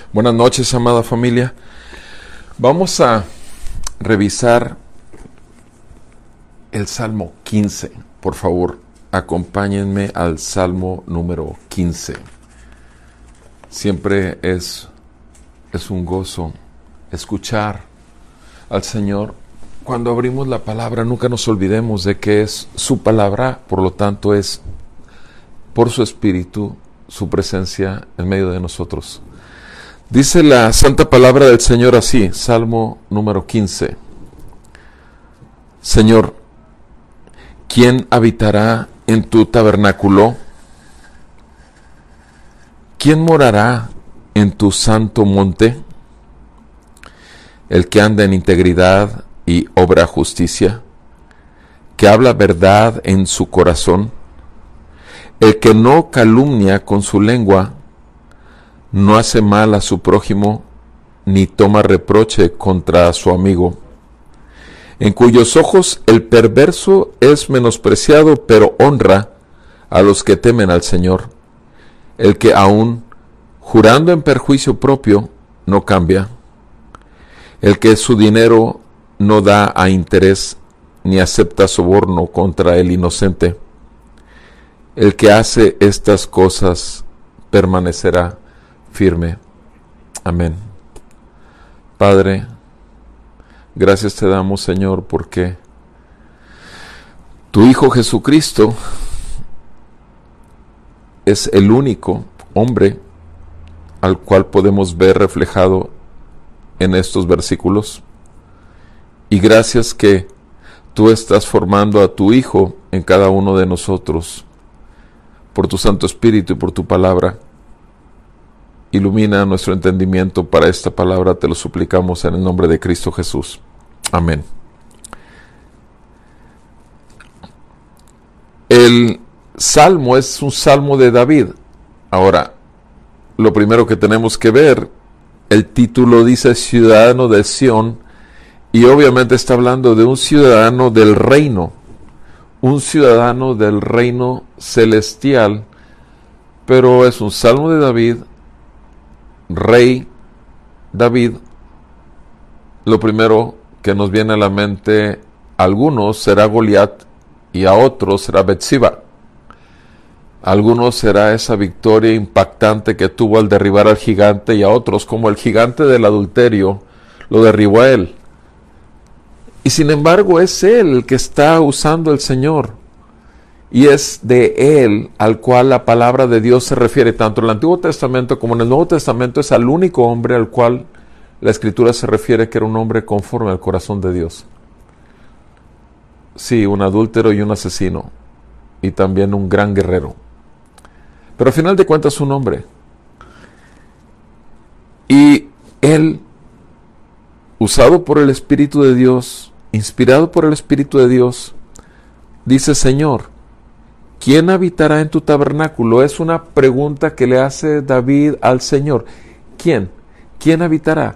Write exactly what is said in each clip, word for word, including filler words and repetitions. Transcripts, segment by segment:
Buenas noches, amada familia. Vamos a revisar el Salmo quince. Por favor, acompáñenme al Salmo número quince. Siempre es, es un gozo escuchar al Señor. Cuando abrimos la palabra, nunca nos olvidemos de que es su palabra, por lo tanto es por su Espíritu, su presencia en medio de nosotros. Dice la santa palabra del Señor así, Salmo número quince. Señor, ¿quién habitará en tu tabernáculo? ¿Quién morará en tu santo monte? El que anda en integridad y obra justicia, que habla verdad en su corazón, el que no calumnia con su lengua, no hace mal a su prójimo, ni toma reproche contra su amigo, en cuyos ojos el perverso es menospreciado, pero honra a los que temen al Señor, el que aun jurando en perjuicio propio no cambia, el que su dinero no da a interés, ni acepta soborno contra el inocente, el que hace estas cosas permanecerá firme. Amén. Padre, gracias te damos, Señor, porque tu Hijo Jesucristo es el único hombre al cual podemos ver reflejado en estos versículos. Y gracias que tú estás formando a tu Hijo en cada uno de nosotros, por tu Santo Espíritu y por tu palabra. Ilumina nuestro entendimiento para esta palabra, te lo suplicamos en el nombre de Cristo Jesús. Amén. El salmo es un salmo de David. Ahora, lo primero que tenemos que ver, el título dice Ciudadano de Sión, y obviamente está hablando de un ciudadano del reino, un ciudadano del reino celestial, pero es un salmo de David, rey David. Lo primero que nos viene a la mente, a algunos será Goliat y a otros será Betseba. A algunos será esa victoria impactante que tuvo al derribar al gigante, y a otros, como el gigante del adulterio, lo derribó a él. Y sin embargo es él el que está usando el Señor, y es de él al cual la palabra de Dios se refiere, tanto en el Antiguo Testamento como en el Nuevo Testamento. Es al único hombre al cual la Escritura se refiere que era un hombre conforme al corazón de Dios. Sí, un adúltero y un asesino, y también un gran guerrero, pero al final de cuentas un hombre. Y él, usado por el Espíritu de Dios, inspirado por el Espíritu de Dios, dice: Señor, ¿quién habitará en tu tabernáculo? Es una pregunta que le hace David al Señor. ¿Quién? ¿Quién habitará?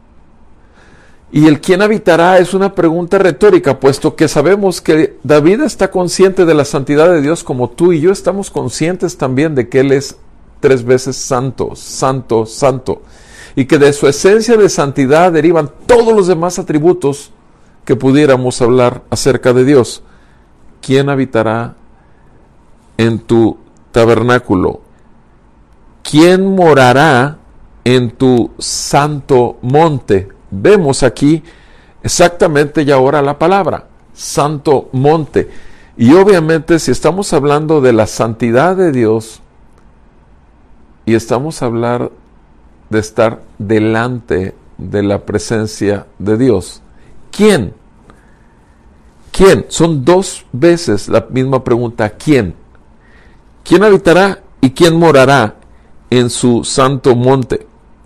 Y el quién habitará es una pregunta retórica, puesto que sabemos que David está consciente de la santidad de Dios, como tú y yo estamos conscientes también de que Él es tres veces santo, santo, santo, y que de su esencia de santidad derivan todos los demás atributos que pudiéramos hablar acerca de Dios. ¿Quién habitará en tu tabernáculo? ¿Quién morará en tu santo monte? Vemos aquí exactamente ya ahora la palabra, santo monte. Y obviamente si estamos hablando de la santidad de Dios y estamos hablando de estar delante de la presencia de Dios, ¿quién? ¿Quién? Son dos veces la misma pregunta, ¿quién? ¿Quién habitará y quién morará en su santo monte?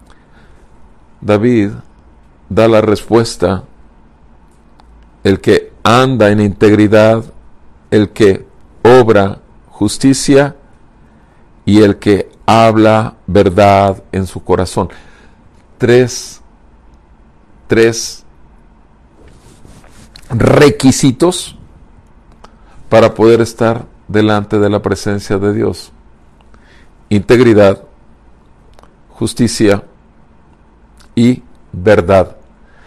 David da la respuesta: el que anda en integridad, el que obra justicia y el que habla verdad en su corazón. Tres, tres requisitos para poder estar delante de la presencia de Dios: integridad, justicia y verdad.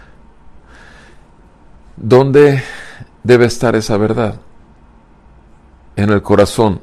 ¿Dónde debe estar esa verdad? En el corazón.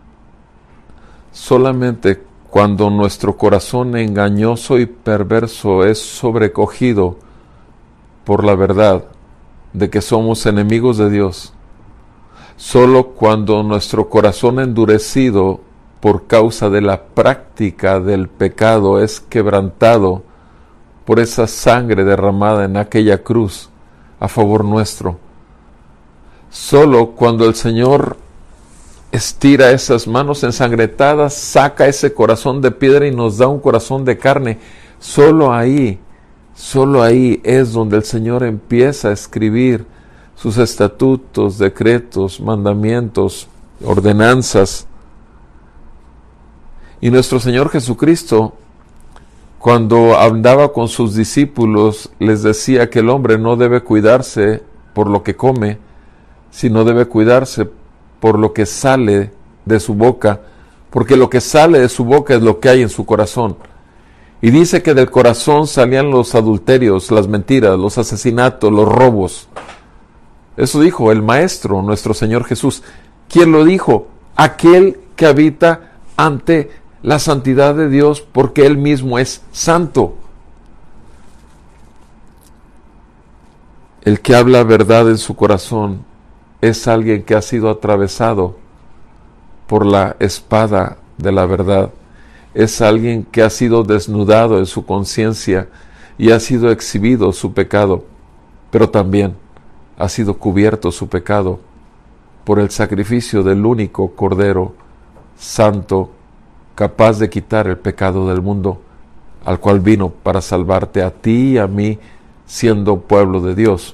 Solamente cuando nuestro corazón engañoso y perverso es sobrecogido por la verdad de que somos enemigos de Dios, solo cuando nuestro corazón endurecido por causa de la práctica del pecado es quebrantado por esa sangre derramada en aquella cruz a favor nuestro, solo cuando el Señor estira esas manos ensangrentadas, saca ese corazón de piedra y nos da un corazón de carne, solo ahí, solo ahí es donde el Señor empieza a escribir sus estatutos, decretos, mandamientos, ordenanzas. Y nuestro Señor Jesucristo, cuando andaba con sus discípulos, les decía que el hombre no debe cuidarse por lo que come, sino debe cuidarse por lo que sale de su boca, porque lo que sale de su boca es lo que hay en su corazón. Y dice que del corazón salían los adulterios, las mentiras, los asesinatos, los robos. Eso dijo el Maestro, nuestro Señor Jesús. ¿Quién lo dijo? Aquel que habita ante la santidad de Dios, porque Él mismo es santo. El que habla verdad en su corazón es alguien que ha sido atravesado por la espada de la verdad. Es alguien que ha sido desnudado en su conciencia y ha sido exhibido su pecado, pero también ha sido cubierto su pecado por el sacrificio del único Cordero Santo, capaz de quitar el pecado del mundo, al cual vino para salvarte a ti y a mí, siendo pueblo de Dios.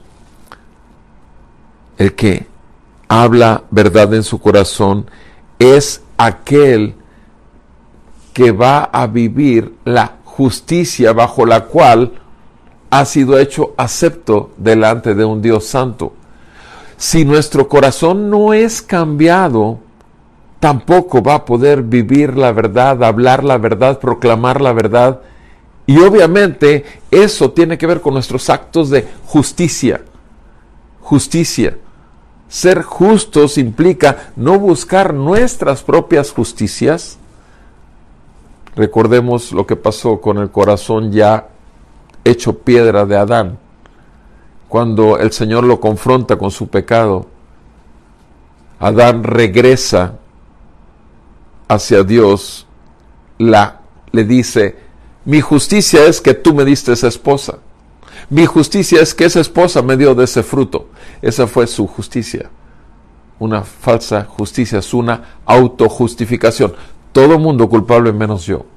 El que habla verdad en su corazón es aquel que va a vivir la justicia bajo la cual ha sido hecho acepto delante de un Dios santo. Si nuestro corazón no es cambiado, tampoco va a poder vivir la verdad, hablar la verdad, proclamar la verdad. Y obviamente eso tiene que ver con nuestros actos de justicia. Justicia. Ser justos implica no buscar nuestras propias justicias. Recordemos lo que pasó con el corazón ya hecho piedra de Adán. Cuando el Señor lo confronta con su pecado, Adán regresa hacia Dios, la, le dice: mi justicia es que tú me diste esa esposa. Mi justicia es que esa esposa me dio de ese fruto. Esa fue su justicia. Una falsa justicia, es una autojustificación. Todo mundo culpable menos yo.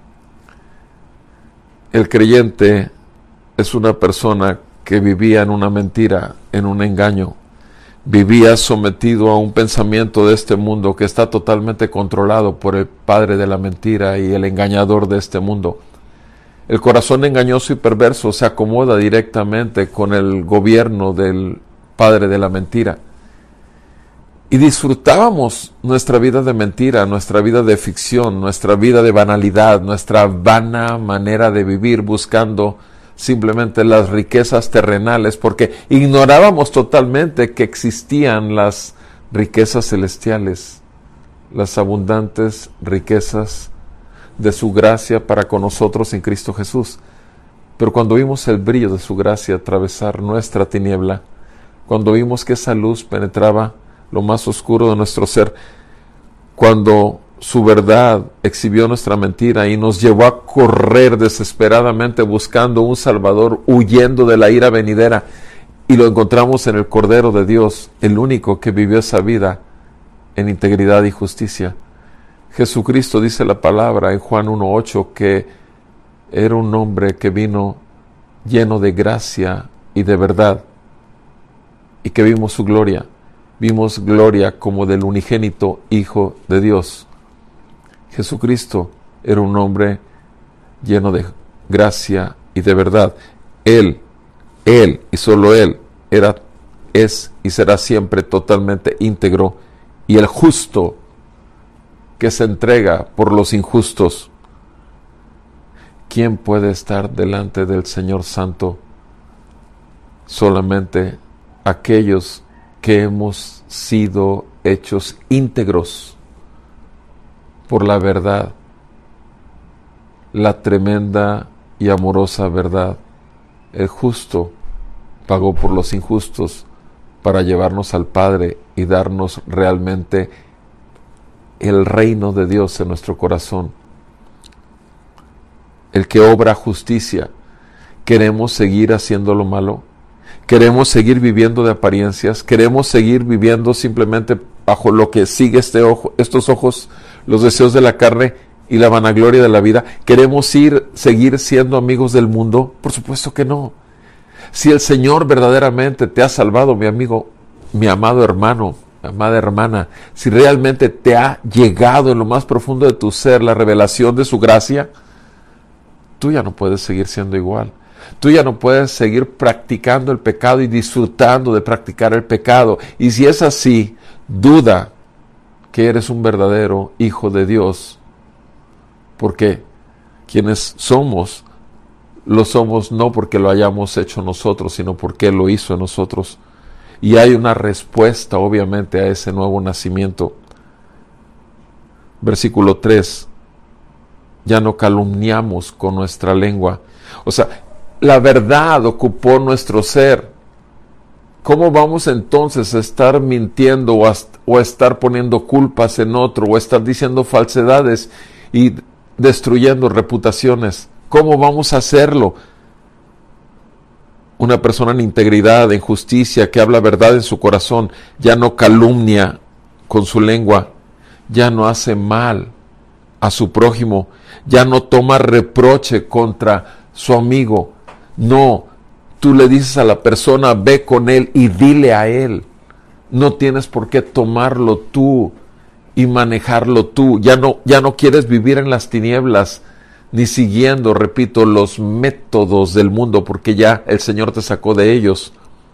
El creyente es una persona que vivía en una mentira, en un engaño. Vivía sometido a un pensamiento de este mundo que está totalmente controlado por el padre de la mentira y el engañador de este mundo. El corazón engañoso y perverso se acomoda directamente con el gobierno del padre de la mentira. Y disfrutábamos nuestra vida de mentira, nuestra vida de ficción, nuestra vida de banalidad, nuestra vana manera de vivir, buscando simplemente las riquezas terrenales, porque ignorábamos totalmente que existían las riquezas celestiales, las abundantes riquezas de su gracia para con nosotros en Cristo Jesús. Pero cuando vimos el brillo de su gracia atravesar nuestra tiniebla, cuando vimos que esa luz penetraba lo más oscuro de nuestro ser, cuando su verdad exhibió nuestra mentira y nos llevó a correr desesperadamente buscando un Salvador, huyendo de la ira venidera, y lo encontramos en el Cordero de Dios, el único que vivió esa vida en integridad y justicia. Jesucristo, dice la palabra en Juan uno ocho, que era un hombre que vino lleno de gracia y de verdad, y que vimos su gloria. Vimos gloria como del unigénito Hijo de Dios. Jesucristo era un hombre lleno de gracia y de verdad. Él, Él y solo Él era, es y será siempre totalmente íntegro y el justo que se entrega por los injustos. ¿quién puede estar delante del Señor Santo? Solamente aquellos que hemos sido hechos íntegros por la verdad, la tremenda y amorosa verdad. El justo pagó por los injustos para llevarnos al Padre y darnos realmente el reino de Dios en nuestro corazón. El que obra justicia. ¿Queremos seguir haciendo lo malo? ¿Queremos seguir viviendo de apariencias? ¿Queremos seguir viviendo simplemente bajo lo que sigue este ojo, estos ojos, los deseos de la carne y la vanagloria de la vida? ¿Queremos ir, seguir siendo amigos del mundo? Por supuesto que no. Si el Señor verdaderamente te ha salvado, mi amigo, mi amado hermano, mi amada hermana, si realmente te ha llegado en lo más profundo de tu ser la revelación de su gracia, tú ya no puedes seguir siendo igual. Tú ya no puedes seguir practicando el pecado y disfrutando de practicar el pecado. Y si es así, duda que eres un verdadero hijo de Dios. Porque quienes somos, lo somos no porque lo hayamos hecho nosotros, sino porque Él lo hizo en nosotros. Y hay una respuesta, obviamente, a ese nuevo nacimiento. Versículo tres. Ya no calumniamos con nuestra lengua. O sea, la verdad ocupó nuestro ser. ¿Cómo vamos entonces a estar mintiendo o a, o a estar poniendo culpas en otro o a estar diciendo falsedades y destruyendo reputaciones? ¿Cómo vamos a hacerlo? Una persona en integridad, en justicia, que habla verdad en su corazón, ya no calumnia con su lengua, ya no hace mal a su prójimo, ya no toma reproche contra su amigo. No, tú le dices a la persona, ve con él y dile a él. No tienes por qué tomarlo tú y manejarlo tú. Ya no, ya no quieres vivir en las tinieblas, ni siguiendo, repito, los métodos del mundo, porque ya el Señor te sacó de ellos.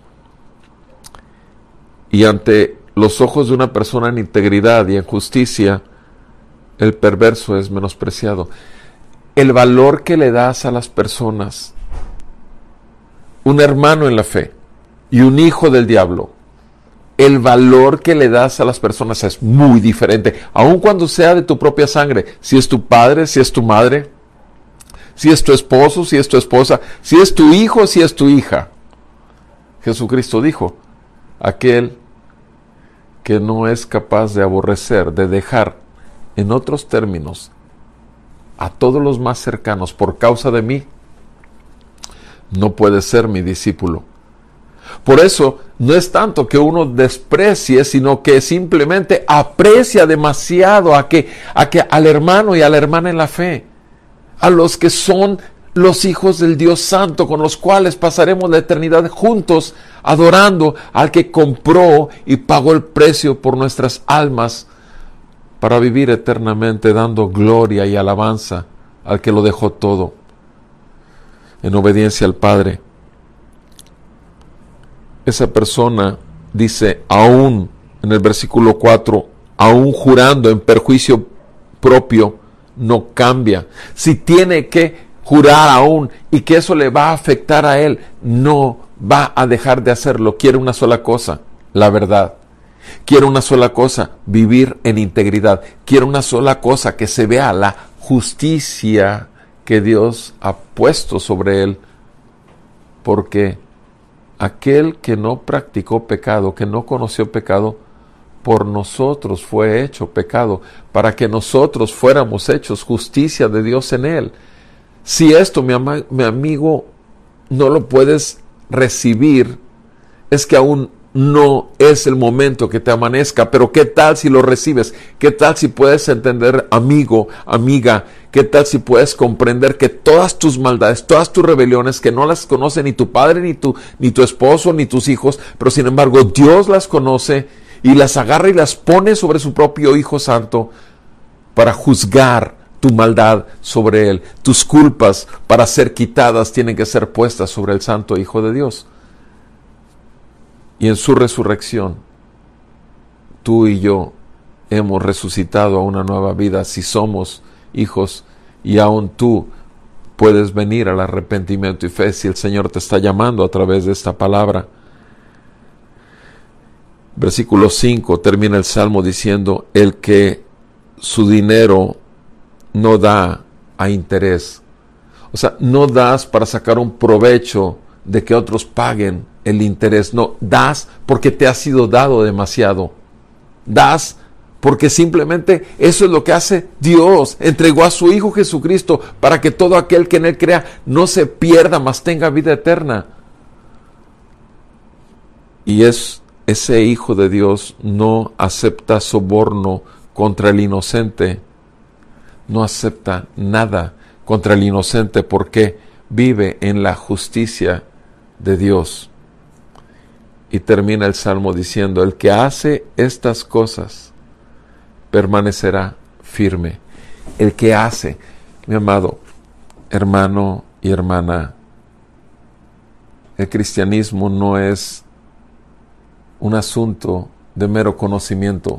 Y ante los ojos de una persona en integridad y en justicia, el perverso es menospreciado. El valor que le das a las personas, un hermano en la fe y un hijo del diablo, el valor que le das a las personas es muy diferente, aun cuando sea de tu propia sangre. Si es tu padre, si es tu madre, si es tu esposo, si es tu esposa, si es tu hijo, si es tu hija. Jesucristo dijo, aquel que no es capaz de aborrecer, de dejar, en otros términos, a todos los más cercanos por causa de mí, no puede ser mi discípulo. Por eso, no es tanto que uno desprecie, sino que simplemente aprecia demasiado a que, a que al hermano y a la hermana en la fe, a los que son los hijos del Dios Santo, con los cuales pasaremos la eternidad juntos, adorando al que compró y pagó el precio por nuestras almas, para vivir eternamente dando gloria y alabanza al que lo dejó todo, en obediencia al Padre. Esa persona dice, aún en el versículo cuatro, aún jurando en perjuicio propio, no cambia. Si tiene que jurar aún y que eso le va a afectar a él, no va a dejar de hacerlo. Quiere una sola cosa, la verdad. Quiere una sola cosa, vivir en integridad. Quiere una sola cosa, que se vea la justicia que Dios ha puesto sobre él. Porque aquel que no practicó pecado, que no conoció pecado, por nosotros fue hecho pecado, para que nosotros fuéramos hechos justicia de Dios en él. Si esto, mi, ama, mi amigo, no lo puedes recibir, es que aún no es el momento que te amanezca. Pero ¿qué tal si lo recibes? ¿Qué tal si puedes entender, amigo, amiga? ¿Qué tal si puedes comprender que todas tus maldades, todas tus rebeliones, que no las conoce ni tu padre, ni tu, ni tu esposo, ni tus hijos, pero sin embargo Dios las conoce y las agarra y las pone sobre su propio Hijo Santo para juzgar tu maldad sobre él? Tus culpas, para ser quitadas, tienen que ser puestas sobre el Santo Hijo de Dios. Y en su resurrección, tú y yo hemos resucitado a una nueva vida si somos hijos, y aún tú puedes venir al arrepentimiento y fe si el Señor te está llamando a través de esta palabra. Versículo cinco, termina el Salmo diciendo: el que su dinero no da a interés. O sea, no das para sacar un provecho de que otros paguen el interés. No, das porque te ha sido dado demasiado. Das porque simplemente eso es lo que hace Dios. Entregó a su Hijo Jesucristo para que todo aquel que en Él crea no se pierda, mas tenga vida eterna. Y es ese Hijo de Dios no acepta soborno contra el inocente. No acepta nada contra el inocente porque vive en la justicia de Dios. Y termina el Salmo diciendo: el que hace estas cosas permanecerá firme. El que hace, mi amado hermano y hermana, el cristianismo no es un asunto de mero conocimiento.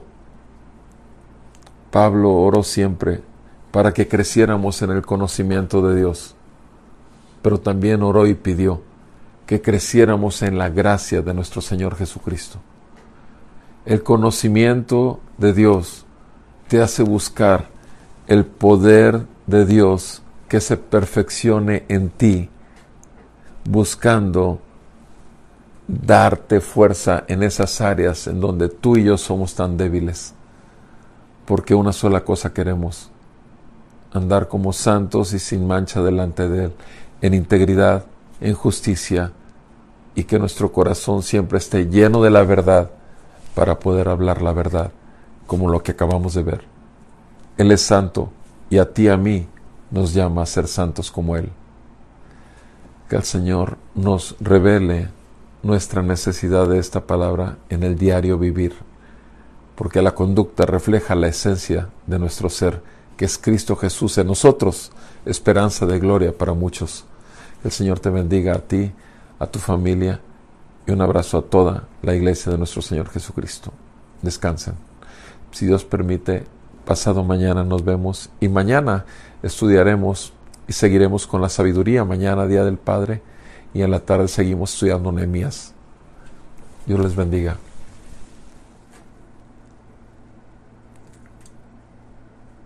Pablo oró siempre para que creciéramos en el conocimiento de Dios, pero también oró y pidió que creciéramos en la gracia de nuestro Señor Jesucristo. El conocimiento de Dios te hace buscar el poder de Dios que se perfeccione en ti, buscando darte fuerza en esas áreas en donde tú y yo somos tan débiles, porque una sola cosa queremos: andar como santos y sin mancha delante de Él, en integridad, en justicia, y que nuestro corazón siempre esté lleno de la verdad para poder hablar la verdad, como lo que acabamos de ver. Él es santo y a ti y a mí nos llama a ser santos como Él. Que el Señor nos revele nuestra necesidad de esta palabra en el diario vivir, porque la conducta refleja la esencia de nuestro ser, que es Cristo Jesús en nosotros, esperanza de gloria para muchos. Que el Señor te bendiga a ti, a tu familia, y un abrazo a toda la iglesia de nuestro Señor Jesucristo. Descansen. Si Dios permite, pasado mañana nos vemos, y mañana estudiaremos y seguiremos con la sabiduría. Mañana, Día del Padre, y en la tarde seguimos estudiando Nehemías. Dios les bendiga.